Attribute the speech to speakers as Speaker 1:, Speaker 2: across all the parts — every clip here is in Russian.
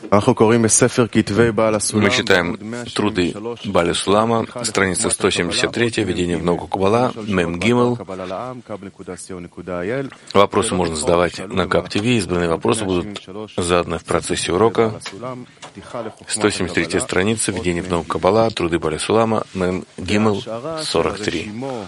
Speaker 1: Мы читаем труды Бааля Сулама, страница 173, введение в науку Каббала, Мем Гимел. Вопросы можно задавать на Каб ТВ, избранные вопросы будут заданы в процессе урока. 173 страница, введение в науку Каббала, труды Бааля Сулама, Мем Гимел, 43.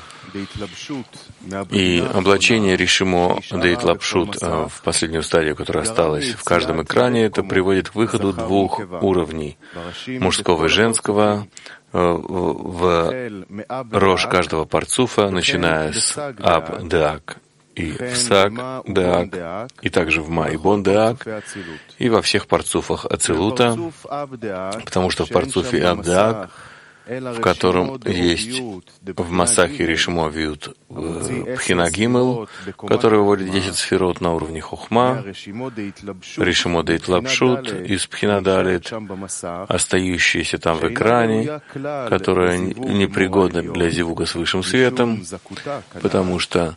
Speaker 1: И облачение Ришимо Дейт Лапшут в последнюю стадию, которая осталась в каждом экране, это приводит к выходу двух уровней мужского и женского в рож каждого парцуфа, начиная с Аб Деак и в Саг Деак, и также в Ма и Бон Деак, и во всех парцуфах Ацилута, потому что в парцуфе Аб Деак, в котором есть в Масахе Ришимо Виют Пхина Гимел, который выводит 10 сферот на уровне Хохма, Ришимо Дейт Лапшут из Пхина Далит, остающиеся там в экране, которые непригодны для зивуга с высшим светом, потому что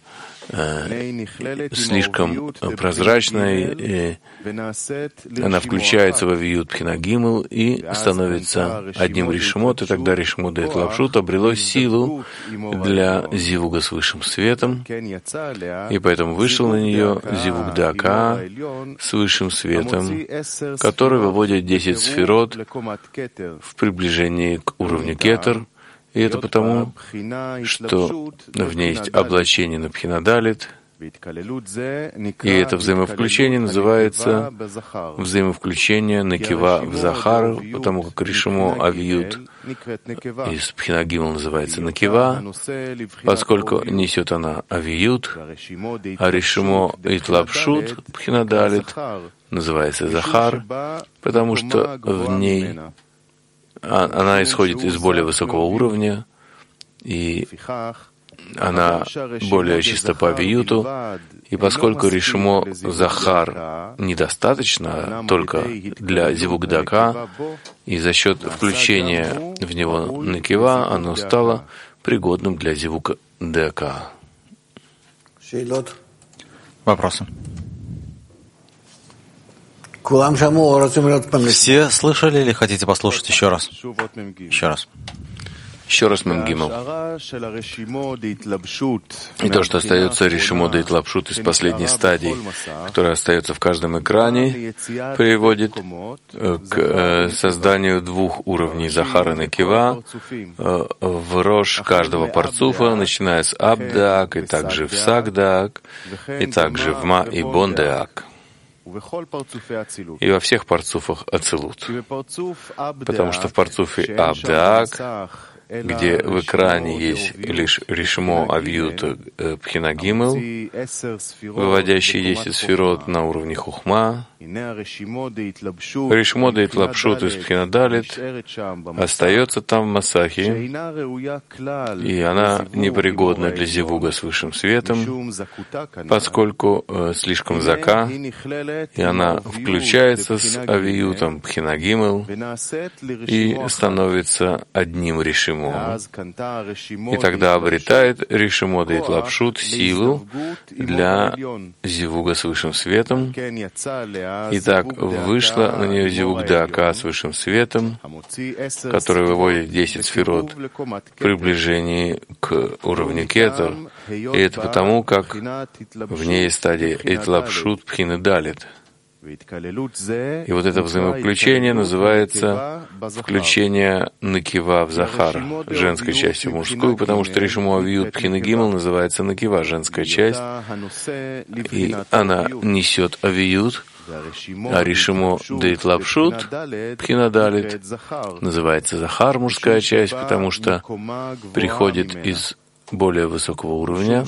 Speaker 1: слишком прозрачной, и она включается во Виют Пхина Гимел и становится одним Ришимот, и тогда Ришимо Дейт Лапшут обрело силу для зивуга с высшим светом, и поэтому вышел на нее зивуг Дака с высшим светом, который выводит 10 сферот в приближении к уровню Кетер. И это потому, что в ней есть облачение на Пхина Далит, и это взаимовключение называется взаимовключение Некива в Захар, потому как Ришимо Авиют из Пхина Гимел называется Некива, поскольку несет она Авиют, а Ришимо Итлапшут Пхина Далит называется Захар, потому что в ней она исходит из более высокого уровня, и она более чиста по Авиюту, и поскольку Ришимо Захар недостаточно только для зивуг Дака, и за счет включения в него Некива оно стало пригодным для зивуга Дака.
Speaker 2: Вопросы? Все слышали или хотите послушать еще раз? Еще раз.
Speaker 1: Еще раз Мем Гимел. И то, что остается Ришимо Дейт Лапшут из последней стадии, которая остается в каждом экране, приводит к созданию двух уровней Захара и Некива в рож каждого парцуфа, начиная с Аб Деак, и также в Саг Деак, и также в Ма и Бон Деак. И во всех парцуфах Ацилут. Потому что в парцуфе Аб Деак, где в экране есть лишь Ришимо Авиют Пхина Гимел, выводящий 10 сферот на уровне Хухма, Ришимо Дейт Лапшут из Пхина Далит остается там в Масахе, и она непригодна для зивуга с высшим светом, поскольку слишком зака, и она включается с Авиютом Пхина Гимел и становится одним Ришимо. И тогда обретает Ришимо Дейт Лапшут силу для зивуга с высшим светом. И так вышла на нее зивуг Дака с высшим светом, который выводит 10 сферот в приближении к уровню Кетер. И это потому, как в ней есть стадия Эйт Лапшут Пхины Далит. И вот это взаимовключение называется включение Некива в Захар, женской частью в мужскую, потому что Ришимо Авиют Пхина Гимел называется Некива, женская часть, и она несет Авиют, а Ришимо Дейт Лапшут Пхина Далит называется Захар, мужская часть, потому что приходит из более высокого уровня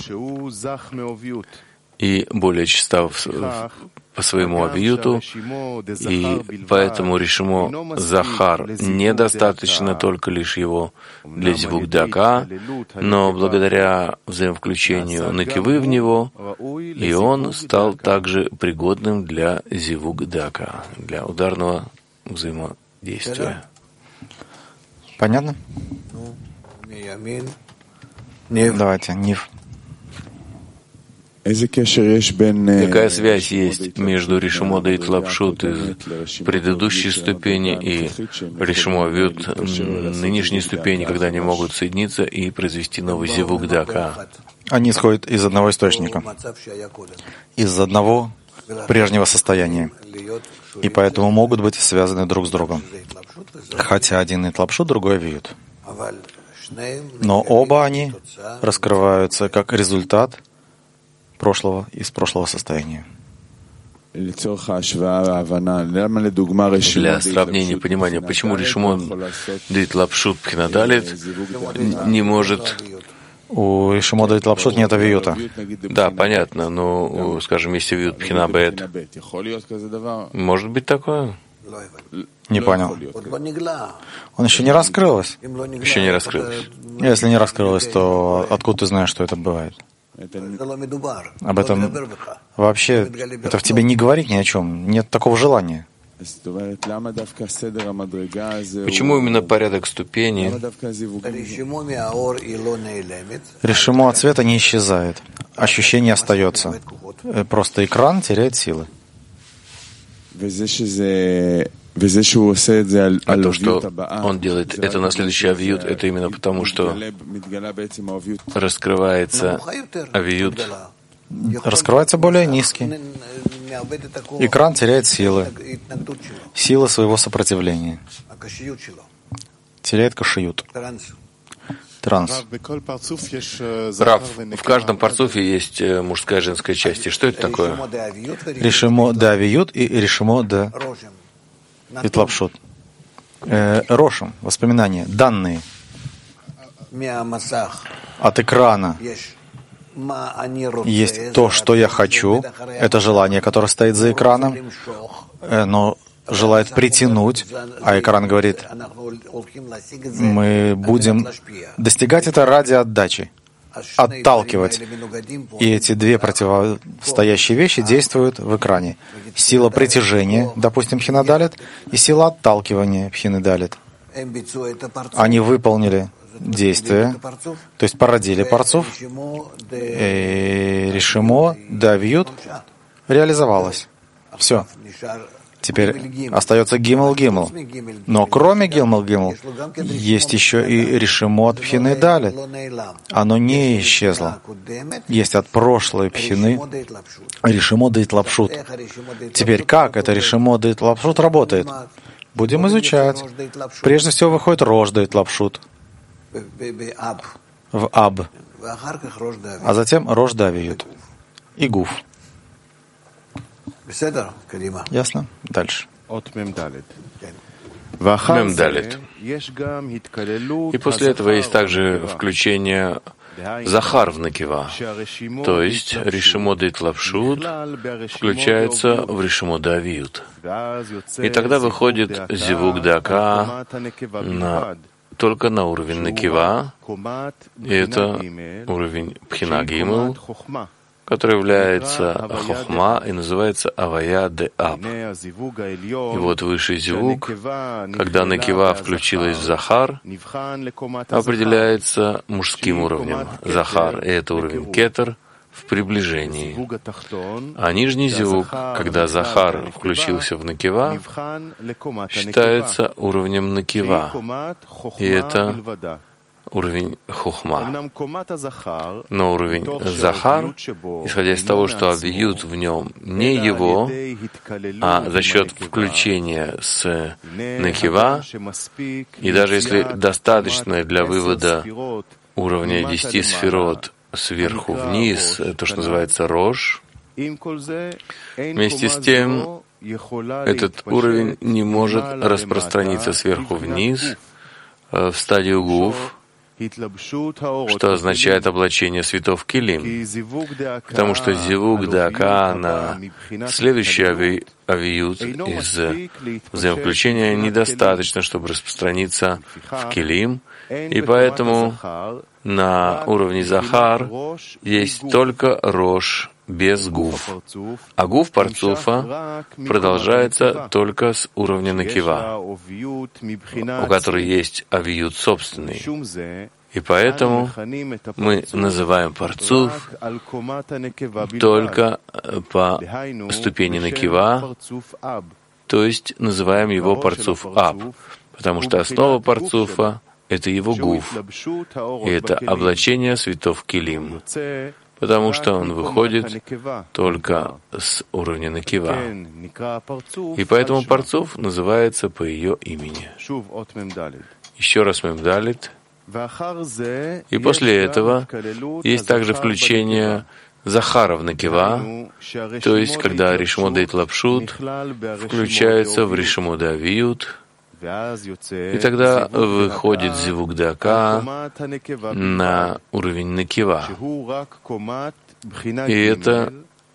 Speaker 1: и более чиста по своему Авиюту, и поэтому Ришимо Захар недостаточно только лишь его для зивуг Дака, но благодаря взаимовключению Некивы в него, и он стал также пригодным для зивуг Дака, для ударного взаимодействия.
Speaker 2: Понятно? Давайте, Нив.
Speaker 1: Какая связь есть между Ришмо Дейт Лапшут из предыдущей ступени и Ришмо Авиют нынешней ступени, когда они могут соединиться и произвести новый зивук дака?
Speaker 2: Они исходят из одного источника, из одного прежнего состояния, и поэтому могут быть связаны друг с другом. Хотя один Дейт Лапшут, другой Авиют. Но оба они раскрываются как результат из прошлого состояния.
Speaker 1: Для сравнения, понимания, почему Ришмо Дейт Лапшут Пхинадалит не может...
Speaker 2: У Ришмо Дейт Лапшут нет авиюта.
Speaker 1: Да, понятно, но, скажем, если авиют Пхинабет, может быть такое?
Speaker 2: Не понял. Он еще не раскрылось.
Speaker 1: Еще не раскрылось.
Speaker 2: Если не раскрылось, то откуда ты знаешь, что это бывает? Об этом вообще, это в тебе не говорит ни о чем. Нет такого желания.
Speaker 1: Почему именно порядок ступени?
Speaker 2: Ришмо от света не исчезает. Ощущение остается. Просто экран теряет силы.
Speaker 1: А то, что он делает это на следующий авиют, это именно потому, что раскрывается авиют.
Speaker 2: Раскрывается более низкий. Экран теряет силы своего сопротивления. Теряет кашиют. Транс.
Speaker 1: Рав, в каждом парцуфе есть мужская и женская часть. И что это такое?
Speaker 2: Ришмо да авиют и Ришмо да Итлапшут. Рошем, воспоминания, данные от экрана. Есть то, что я хочу, это желание, которое стоит за экраном, но желает притянуть, а экран говорит, мы будем достигать это ради отдачи, отталкивать. И эти две противостоящие вещи действуют в экране. Сила притяжения, допустим, Пхинадалит, и сила отталкивания, Пхинадалит. Они выполнили действие, то есть породили парцуф, и Ришмо да авиют реализовалось. Все. Теперь остается гимл-гимл. Но кроме гимл-гимл есть еще и Ришмо от Пхины Далит. Оно не исчезло. Есть от прошлой Пхины Ришмо Дейт Лапшут. Теперь как это Ришмо Дейт Лапшут работает? Будем изучать. Прежде всего выходит Рош Дейт Лапшут в Аб, а затем Рош да авиют и Гуф. Ясно? Дальше.
Speaker 1: Мемдалит. И после этого есть также включение Захар в Накива, то есть Ришмо Дейт Лапшут включается в Ришмо да авиют. И тогда выходит Зивук Дака только на уровень Накива, и это уровень Пхина Гимл, который является Хохма и называется Авая де Аб. И вот высший зивук, когда Накива включилась в Захар, определяется мужским уровнем Захар, и это уровень Кетер в приближении. А нижний зивук, когда Захар включился в Накива, считается уровнем Накива, и это уровень Хохма. Но уровень Захар, исходя из того, что авиют в нем не его, а за счет включения с Накива, и даже если достаточно для вывода уровня 10 сферот сверху вниз, то, что называется Рош, вместе с тем этот уровень не может распространиться сверху вниз в стадию Гуф, что означает облачение цветов килим, потому что зивук дака на следующий авиют из взаимоключения недостаточно, чтобы распространиться в килим, и поэтому на уровне Захар есть только Рош без Гуф, а Гуф парцуфа продолжается только с уровня Накива, у которой есть авиют собственный. И поэтому мы называем парцуф только по ступени некива, то есть называем его парцуф аб, потому что основа парцуфа — это его гуф, и это облачение светов килим, потому что он выходит только с уровня некива. И поэтому парцуф называется по ее имени. Еще раз мемдалит. И после этого есть также включение захара в некива, то есть когда ришмо дейт лапшут включается в ришмо де авиют, и тогда выходит зивук де ака на уровень некива. И это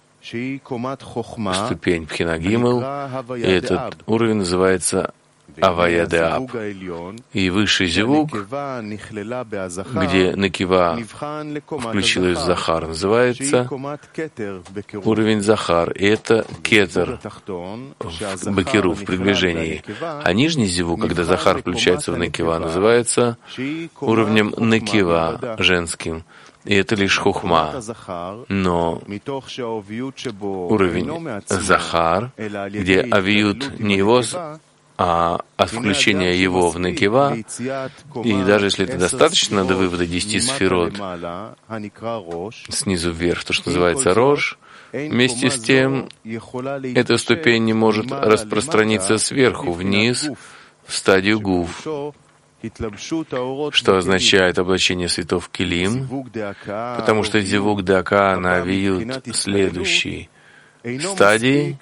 Speaker 1: ступень пхина гимел, и этот уровень называется Авая де Аб. И высший зивук, где некива включилась в захар, называется уровень захар. И это кетер в бакеру, в приближении. А нижний зивук, когда захар включается в некива, называется уровнем некива, женским. И это лишь хухма. Но уровень захар, где авиют не его, а от включения его в некива, и даже если это достаточно до вывода 10 сферот снизу вверх, то, что называется рож, вместе с тем эта ступень не может распространиться сверху вниз в стадию гуф, что означает облачение светов килим, потому что зивук де ака на авиют следующий стадии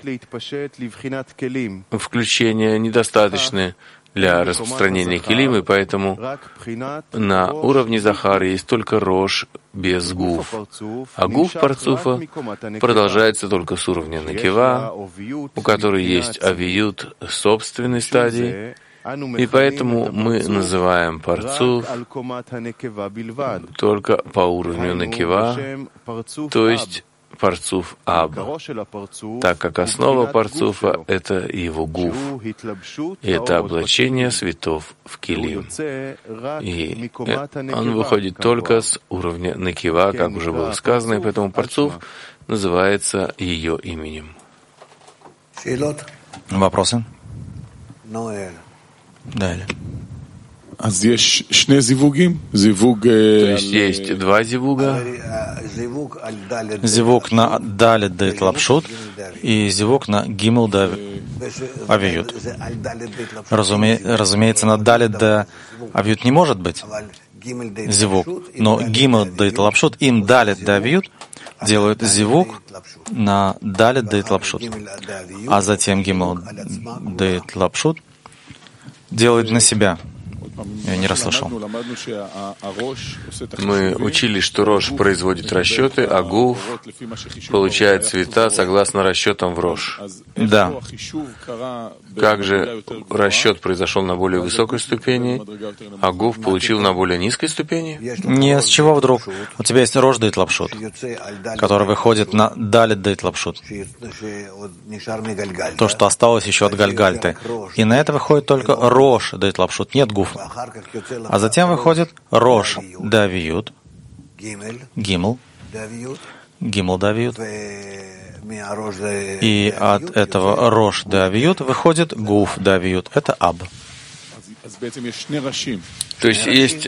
Speaker 1: включения недостаточны для распространения килим, и поэтому на уровне захара есть только рож без гуф. А гуф парцуфа продолжается только с уровня некива, у которой есть авиют собственной стадии, и поэтому мы называем парцуф только по уровню некива, то есть парцуф аб, так как основа парцуфа — это его гуф, и это облачение светов в килим. И он выходит только с уровня некива, как уже было сказано, и поэтому парцуф называется ее именем.
Speaker 2: Вопросы? Далее.
Speaker 1: То есть есть два зивуга.
Speaker 2: Зивук на далет дейт лапшут и зивук на гимел де авиют. Разумеется, на далет де авиют не может быть зивук, но гимел дейт лапшут им далет де авиют делают зивук на далет дейт лапшут, а затем гимел дейт лапшут делает на себя. Я не расслышал.
Speaker 1: Мы учились, что рож производит расчеты, а гуф получает цвета согласно расчетам в рож.
Speaker 2: Да.
Speaker 1: Как же расчет произошел на более высокой ступени, а гуф получил на более низкой ступени?
Speaker 2: Не с чего вдруг. У тебя есть рож дейт лапшут, который выходит на далет дейт лапшут. То, что осталось еще от гальгальты. И на это выходит только рож дейт лапшут, нет гуфа. А затем выходит рож де авиют, гимел де авиют, и от этого рож де авиют выходит гуф де авиют, это аб.
Speaker 1: То есть есть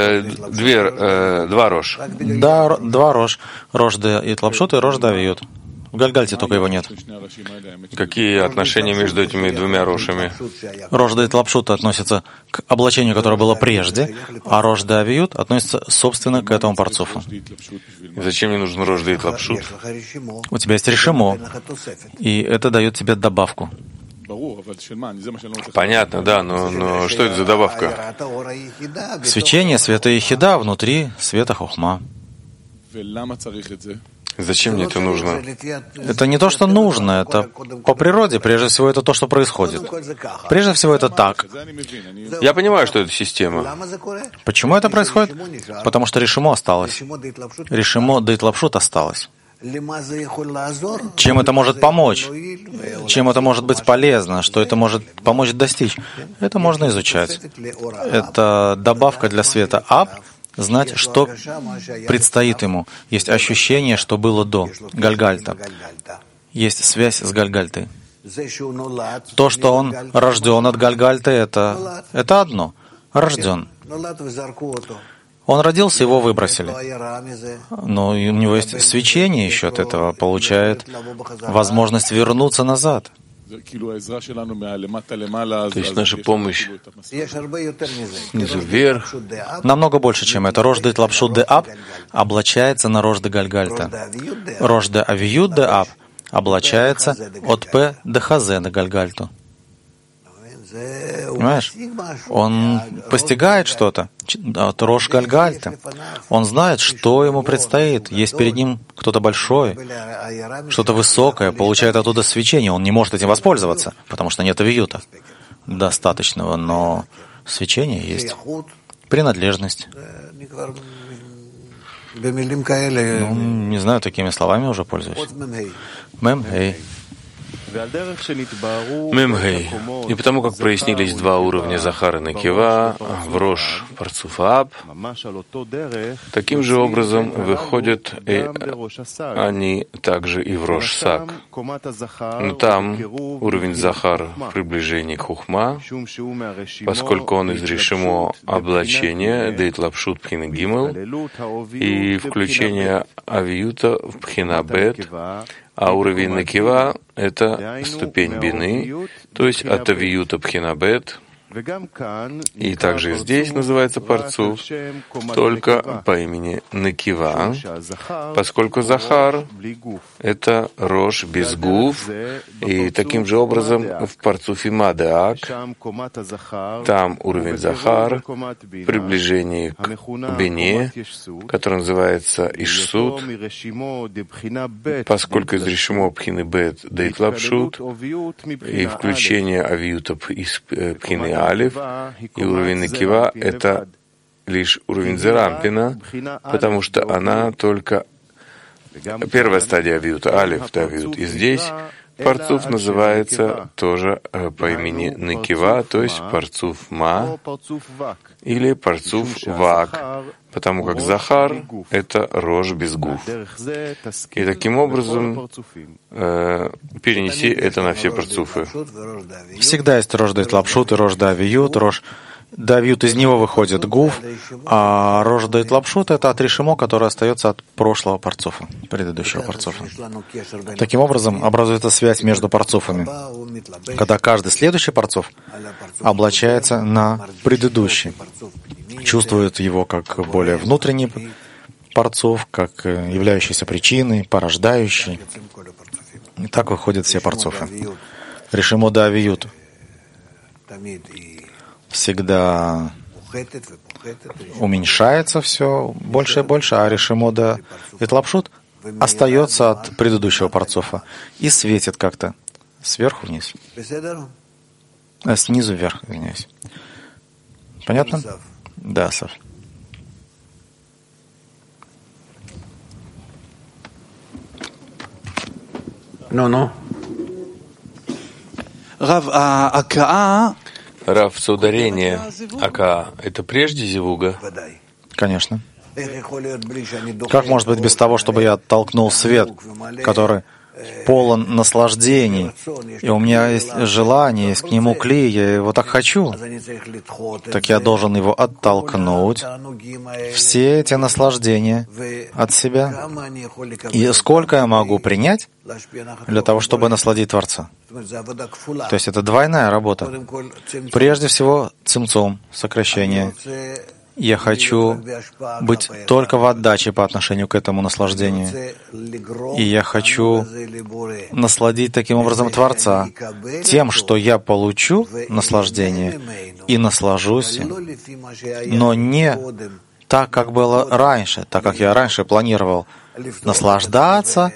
Speaker 1: два рож.
Speaker 2: Да, два рож. Рож де лапшут и рож де авиют. В Гальгальте только его нет.
Speaker 1: Какие отношения между этими двумя рошами?
Speaker 2: Рож дейт лапшут относится к облачению, которое было прежде, а рож де авиют относится, собственно, к этому парцуфу.
Speaker 1: Зачем мне нужен рож дейт лапшут?
Speaker 2: У тебя есть решимо, и это дает тебе добавку.
Speaker 1: Понятно, да, но что это за добавка?
Speaker 2: Свечение света ехида внутри света хохма.
Speaker 1: Зачем мне это нужно?
Speaker 2: Это не то, что нужно, это по природе. Прежде всего, это то, что происходит. Прежде всего, это так.
Speaker 1: Я понимаю, что это система.
Speaker 2: Почему это происходит? Потому что решимо осталось. Решимо дейт лапшут осталось. Чем это может помочь? Чем это может быть полезно? Что это может помочь достичь? Это можно изучать. Это добавка для света аб, знать, что предстоит ему. Есть ощущение, что было до Гальгальта. Есть связь с Гальгальтой. То, что он рожден от Гальгальты, это одно. Рожден. Он родился, его выбросили. Но у него есть свечение еще от этого, получает возможность вернуться назад.
Speaker 1: То есть наша помощь снизу вверх.
Speaker 2: Намного больше, чем это. Рож де тлапшут де ап облачается на рож де Гальгальта. Рож де авиют де ап облачается от П де хазе на Гальгальту. Понимаешь? Он постигает что-то от Рош Гальгальта. Он знает, что ему предстоит. Есть перед ним кто-то большой, что-то высокое, получает оттуда свечение. Он не может этим воспользоваться, потому что нет авиюта достаточного, но свечение есть. Принадлежность. Не знаю, такими словами уже пользуюсь. Мем-хей.
Speaker 1: Мемхей. И потому как прояснились два уровня Захар и Некива в Рош Парцуф Аб, таким же образом выходят они также и в Рош Сак. Но там уровень Захар в приближении к Хухма, поскольку он из решимо облачения, Дейт Лапшут Пхина Гимел, и включение авиюта в Пхина Бет, а уровень Некива — это ступень бины, то есть от авиюта Пхинабет. И также здесь называется Парцуф только по имени Некива, поскольку Захар — это Рош без гуф, и таким же образом в Парцуфе Мадеак, там уровень Захар, приближение к Бине, который называется Ишсут, поскольку из Решимо Пхины Бет Дейт Лапшут, и включение авиюта из Пхины Алиф, и уровень Некива — это лишь уровень Зерампина, потому что она только первая стадия авиюта, Алиф, Давиют. И здесь Парцуф называется тоже по имени Некива, то есть Парцуф Ма или Парцуф Вак, потому как Захар — это Рош без гуф. И таким образом перенеси это на все парцуфы.
Speaker 2: Всегда есть Рош Дейт Лапшут и Рош Давиют. Рош Давиют, из него выходит гуф, а Рош Дейт Лапшут — это от решимо, которое остается от прошлого парцуфа, предыдущего парцуфа. Таким образом, образуется связь между парцуфами, когда каждый следующий парцуф облачается на предыдущий, чувствует его как более внутренний парцуф, как являющийся причиной, порождающий. И так выходят все парцуфы. Решимо да авиют всегда уменьшается все больше и больше, а решимо да итлапшут остается от предыдущего парцуфа и светит как-то сверху вниз. Снизу вверх, извиняюсь. Понятно? Да, Сав.
Speaker 1: Рав, ударение Ака — это прежде зивуга?
Speaker 2: Конечно. Как может быть без того, чтобы я оттолкнул свет, который полон наслаждений, и у меня есть желание, есть к нему клей, я его так хочу, так я должен его оттолкнуть, все эти наслаждения от себя. И сколько я могу принять для того, чтобы насладить Творца? То есть это двойная работа. Прежде всего, цимцум, сокращение. Я хочу быть только в отдаче по отношению к этому наслаждению. И я хочу насладить таким образом Творца тем, что я получу наслаждение и наслажусь им, но не так, как было раньше, так как я раньше планировал наслаждаться,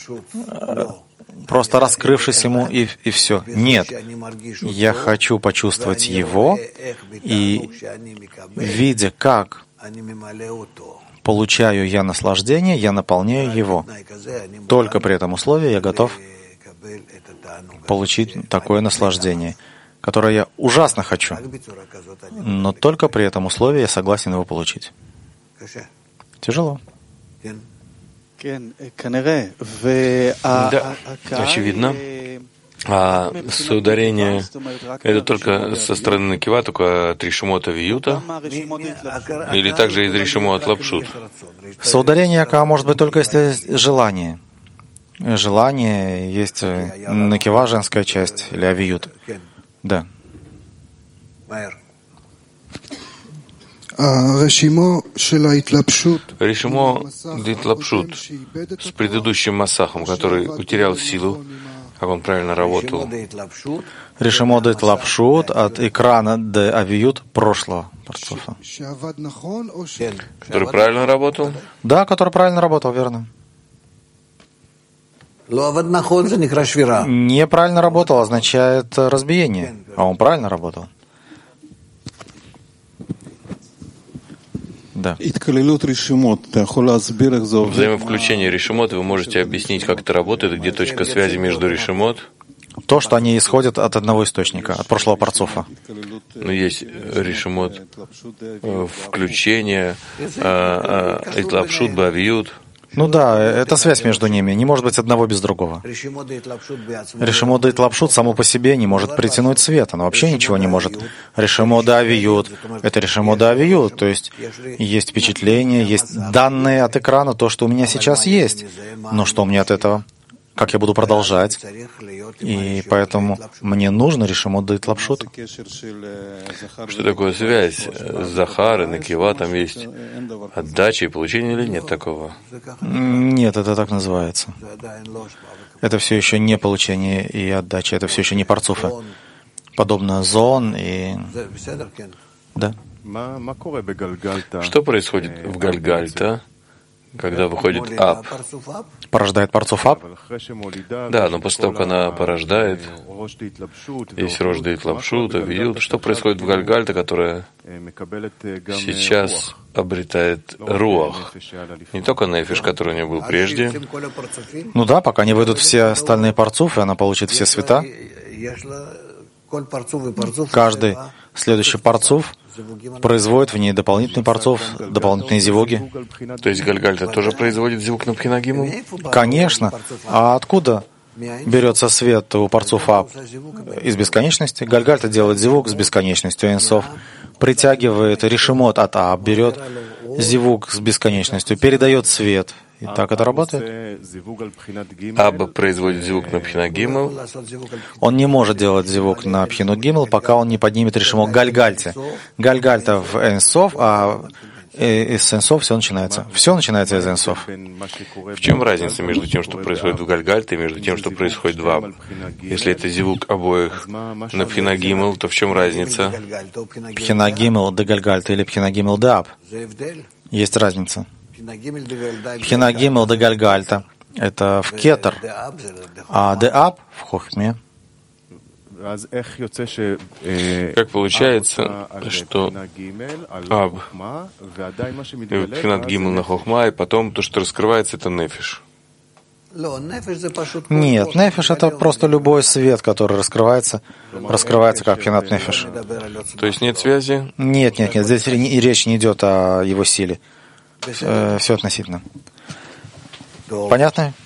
Speaker 2: просто раскрывшись ему, и все. Нет. Я хочу почувствовать его, и видя, как получаю я наслаждение, я наполняю его. Только при этом условии я готов получить такое наслаждение, которое я ужасно хочу. Но только при этом условии я согласен его получить. Тяжело.
Speaker 1: Да, очевидно. А соударение — это только со стороны Накива, только от Ришимота Виюта, или также из Ришимот Лапшут?
Speaker 2: Соударение Ака может быть только если есть желание. Желание есть Накива, женская часть, или Авиют. Да.
Speaker 1: Ришимо Дит Лапшут с предыдущим Масахом, который утерял силу, как он правильно работал.
Speaker 2: Ришимо Дит Лапшут от экрана де Авиют прошлого парцуфа.
Speaker 1: Который правильно работал?
Speaker 2: Да, который правильно работал, верно. Неправильно работал означает разбиение, а он правильно работал. Да.
Speaker 1: Взаимовключение решимот, вы можете объяснить, как это работает, где точка связи между решимот?
Speaker 2: То, что они исходят от одного источника, от прошлого парцуфа.
Speaker 1: Но есть решимот, включение, итлапшут, бавиют.
Speaker 2: Ну да, это связь между ними. Не может быть одного без другого. Решимо да итлапшут само по себе не может притянуть свет. Оно вообще ничего не может. Решимо да авиют. Это решимо да авиют. То есть есть впечатление, есть данные от экрана, то, что у меня сейчас есть. Но что мне от этого? Как я буду продолжать? И поэтому мне нужно решимо да итлапшут.
Speaker 1: Что такое связь? Захар и Накива, там есть отдача и получение или нет такого?
Speaker 2: Нет, это так называется. Это все еще не получение и отдача, это все еще не парцуфы. Подобно зон и... Да.
Speaker 1: Что происходит в Гальгальта, когда выходит ап?
Speaker 2: Порождает парцуф ап?
Speaker 1: Да, но после того, как она порождает, есть рожь дает лапшут, авиют. Что происходит в Гальгальта, которая сейчас обретает руах? Не только нефиш, который у нее был прежде.
Speaker 2: Ну да, пока не выйдут все остальные парцуфы, она получит все света. Каждый следующий парцуф производит в ней дополнительный парцуф, дополнительные зивоги.
Speaker 1: То есть Гальгальта тоже производит зивук на Пхинагиму?
Speaker 2: Конечно. А откуда берется свет у парцуфа ап? Из бесконечности. Гальгальта делает зивук с бесконечностью Энсов, притягивает решимот от ап, берет зивук с бесконечностью, передает свет. И так это работает.
Speaker 1: Аба производит зивук на Пхинагиму.
Speaker 2: Он не может делать зивук на Пхину Гимл, пока он не поднимет решимо Гальгальте. Гальгальта в Энсов, а из Энсов все начинается. Все начинается из Энсов.
Speaker 1: В чем разница между тем, что происходит в Гальгальте, и между тем, что происходит в Аб? Если это зивук обоих на Пхинагимл, то в чем разница?
Speaker 2: Пхинагимл де Гальгальта или Пхинагимл де Аб? Есть разница. Пхинагимл де Гальгальта — это в кетер, а де Аб — в хохме.
Speaker 1: Как получается, что Аб, Пхинат Гимл на хохма, и потом то, что раскрывается, это нефиш?
Speaker 2: Нет, нефиш — это просто любой свет, который раскрывается как пхинат нефиш.
Speaker 1: То есть нет связи?
Speaker 2: Нет, здесь и речь не идет о его силе. Все относительно. Понятно?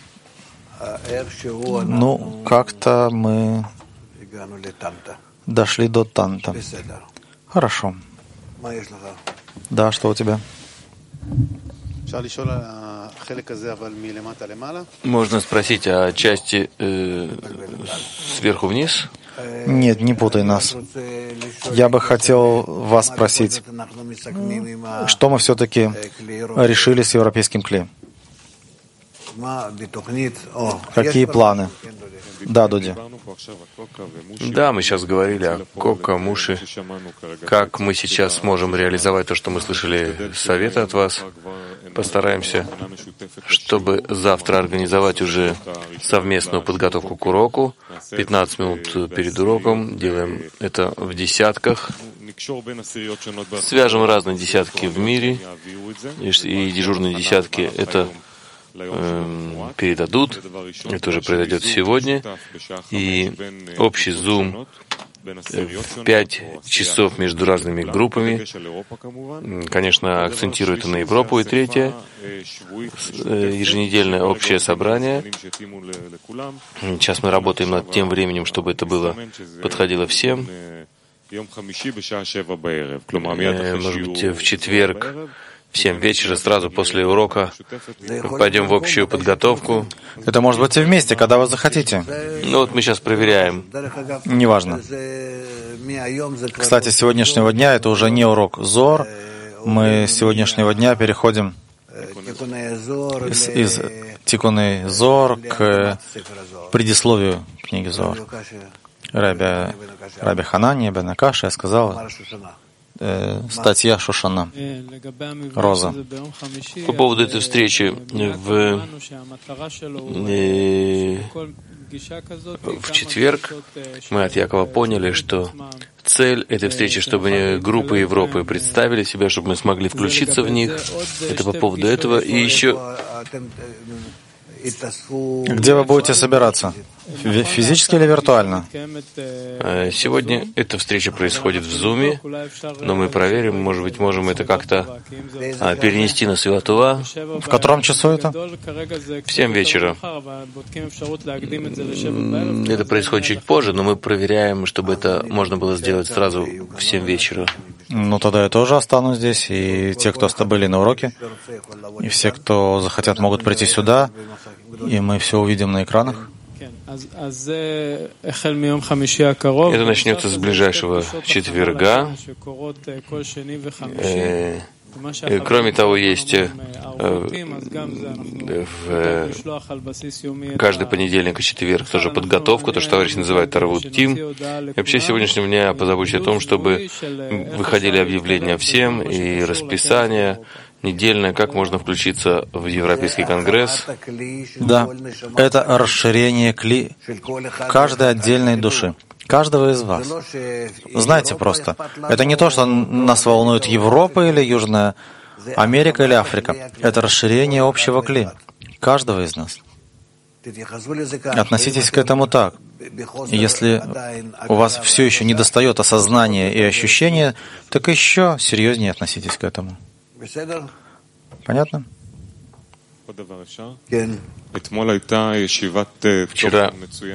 Speaker 2: Ну, как-то мы дошли до танта. Хорошо. Да, что у тебя?
Speaker 1: Можно спросить о части сверху вниз?
Speaker 2: Нет, не путай нас. Я бы хотел вас спросить, что мы все-таки решили с европейским кли? Какие планы? Да, Дуди.
Speaker 1: Да, мы сейчас говорили о Кока, Муши. Как мы сейчас сможем реализовать то, что мы слышали советы от вас? Постараемся, чтобы завтра организовать уже совместную подготовку к уроку. 15 минут перед уроком. Делаем это в десятках. Свяжем разные десятки в мире. И дежурные десятки это передадут. Это уже произойдет сегодня. И общий зум в 5 часов между разными группами. Конечно, акцентирует на Европу. И третье, еженедельное общее собрание. Сейчас мы работаем над тем временем, чтобы это подходило всем. Может быть, в четверг в 7 вечера, сразу после урока, пойдем в общую подготовку.
Speaker 2: Это может быть и вместе, когда вы захотите.
Speaker 1: Ну вот мы сейчас проверяем.
Speaker 2: Неважно. Кстати, с сегодняшнего дня это уже не урок Зор. Мы с сегодняшнего дня переходим из Тикуней Зор к предисловию книги Зор. Раби Ханани бен Акашия сказал, статья Шошана, Роза.
Speaker 1: По поводу этой встречи в четверг мы от Якова поняли, что цель этой встречи, чтобы группы Европы представили себя, чтобы мы смогли включиться в них. Это по поводу этого. И еще...
Speaker 2: Где вы будете собираться? Физически или виртуально?
Speaker 1: Сегодня эта встреча происходит в Zoom, но мы проверим, может быть, можем это как-то перенести на Святова.
Speaker 2: В котором часу это?
Speaker 1: В 7 вечера. Это происходит чуть позже, но мы проверяем, чтобы это можно было сделать сразу в 7 вечера.
Speaker 2: Ну, тогда я тоже останусь здесь, и те, кто были на уроке, и все, кто захотят, могут прийти сюда, и мы все увидим на экранах.
Speaker 1: Это начнется с ближайшего четверга. Кроме того, есть каждый понедельник и четверг тоже подготовка, то, что товарищ называет Тарвут Тим. И вообще с сегодняшнего дня я позабочусь о том, чтобы выходили объявления всем и расписание недельное, как можно включиться в Европейский конгресс.
Speaker 2: Да, это расширение кли каждой отдельной души, каждого из вас. Знаете просто, это не то, что нас волнует Европа или Южная Америка или Африка. Это расширение общего кли каждого из нас. Относитесь к этому так. Если у вас все еще недостает осознания и ощущения, так еще серьезнее относитесь к этому. Понятно?
Speaker 1: Вчера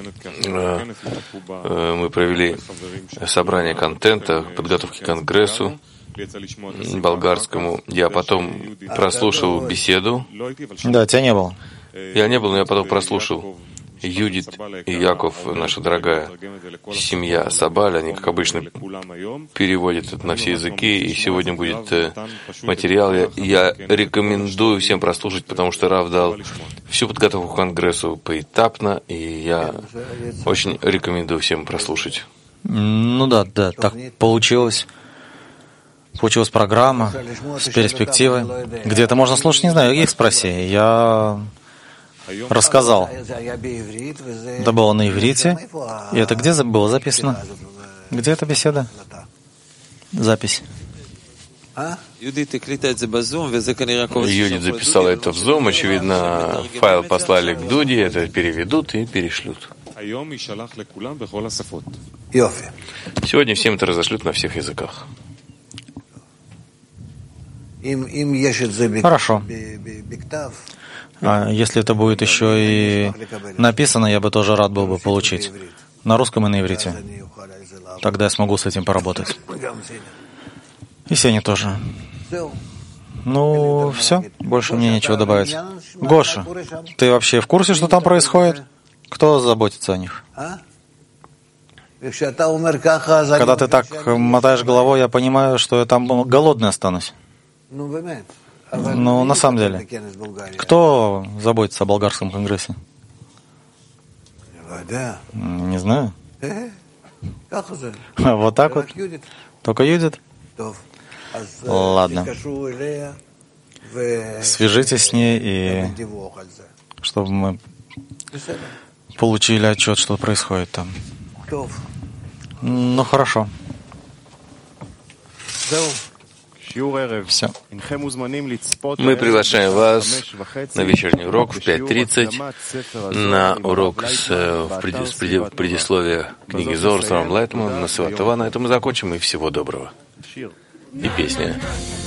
Speaker 1: мы провели собрание контента, подготовки к конгрессу болгарскому. Я потом прослушал беседу.
Speaker 2: Да, тебя не было.
Speaker 1: Я не был, но я потом прослушал. Юдит и Яков, наша дорогая семья Сабаль, они, как обычно, переводят это на все языки, и сегодня будет материал. Я рекомендую всем прослушать, потому что Рав дал всю подготовку к Конгрессу поэтапно, и я очень рекомендую всем прослушать.
Speaker 2: Ну да, так получилось. Получилась программа с перспективой. Где это можно слушать, не знаю, их спроси. Я рассказал. Это было на иврите. И это где было записано? Где эта беседа? Запись.
Speaker 1: Юдит записала это в Zoom. Очевидно, файл послали к Дуде, это переведут и перешлют. Сегодня всем это разошлют на всех языках.
Speaker 2: Хорошо. А если это будет еще и написано, я бы тоже рад был бы получить. На русском и на иврите. Тогда я смогу с этим поработать. И Сеня тоже. Ну, все. Больше мне нечего добавить. Гоша, ты вообще в курсе, что там происходит? Кто заботится о них? Когда ты так мотаешь головой, я понимаю, что я там голодный останусь. Ну, на самом деле, кто заботится о болгарском конгрессе? Не знаю. Вот так вот? Только Юдит? Ладно. Свяжитесь с ней, и чтобы мы получили отчет, что происходит там. Ну, хорошо. Все.
Speaker 1: Мы приглашаем вас на вечерний урок в 5:30, на урок в предисловии книги Зоар с Равом Лайтманом, на Саватова. На этом мы закончим, и всего доброго. И песня.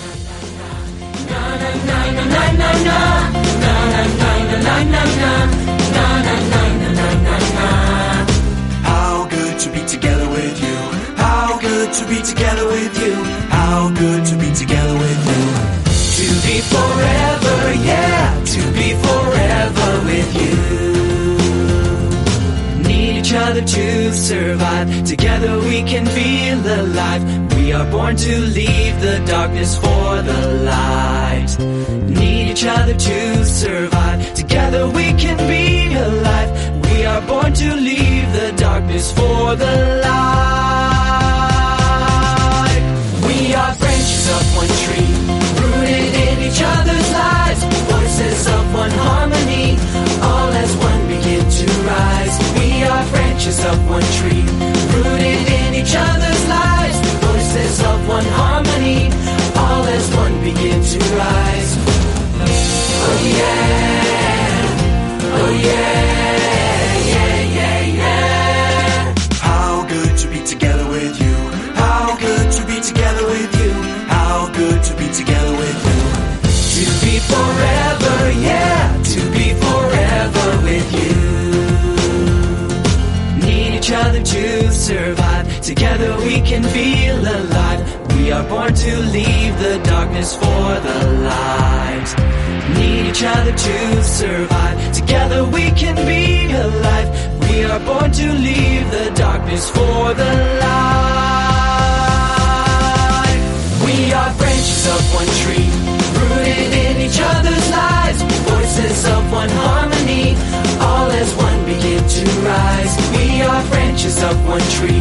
Speaker 3: How good to be together with you. How good to be together with you. How good to be together with you. To be forever, yeah, to be forever with you. Need each other to survive. Together we can feel alive. We are born to leave the darkness for the light. Need each other to survive. Together we can be alive. We are born to leave the darkness for the light. We are branches of one tree, rooted in each other's lives. Voices of one harmony, all as one begin to rise. We are branches of one tree, rooted in each other's lives. Voices of one harmony, all as one begin to rise. Oh yeah, oh yeah, yeah, yeah, yeah. How good to be together with you. How good to be together with you. How good to be together with you. To be forever, yeah, to be forever with you. Need each other to survive. Together we can feel alive. We are born to leave the darkness for the light. Need each other to survive. Together we can be alive. We are born to leave the darkness for the light. We are branches of one tree, rooted in each other's lives. Voices of one harmony, all as one begin to rise. We are branches of one tree,